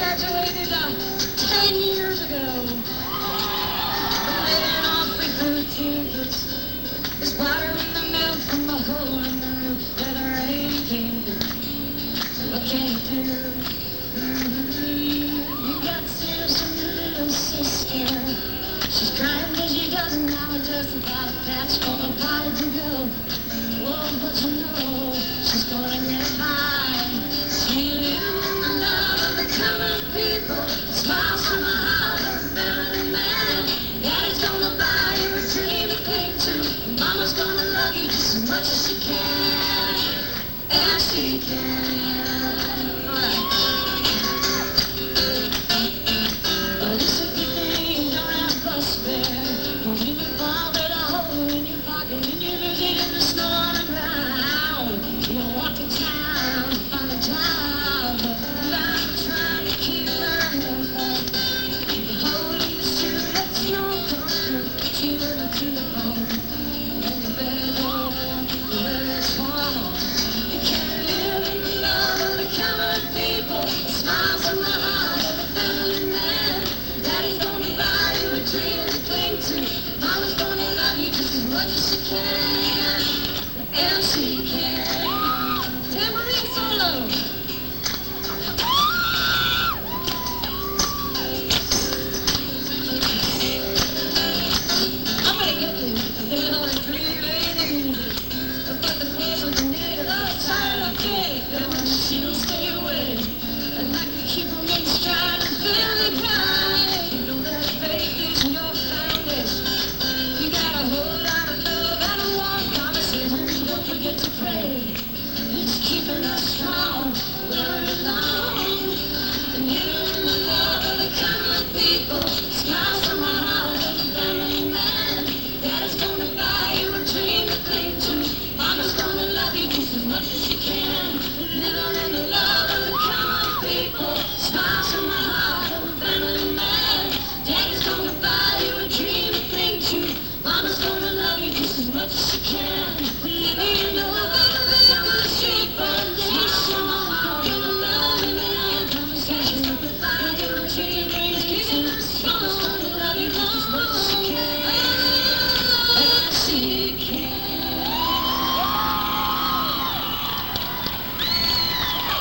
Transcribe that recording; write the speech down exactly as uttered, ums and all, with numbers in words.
graduated uh, ten years ago. But living off free tickets. There's water in the milk from the hole in the roof where the rain came through. What can you do? Mm-hmm. You got tears from your little sister. She's crying because she doesn't have just about a patch for the party to go. Whoa, but you know she's gonna get by. She living in the love of the common people. Smiles from the heart of a family man. Daddy's gonna buy you a dream to cling to. Mama's gonna love you just as much as she can. And she can. Alright. But it's a good thing you don't have bus fare. Don't even fall in a hole in your pocket and you lose it in the snow on the ground. You don't walk to town to find a job, but I'm trying to keep my hands up. Holding the shoe that snow comes through, chilling to the bone. And you better go where it's warm. You can't live in the love of the common people. The smiles on the heart of a family man. Daddy's gonna buy you a dream to cling to. Mama's gonna love you just as much as she can.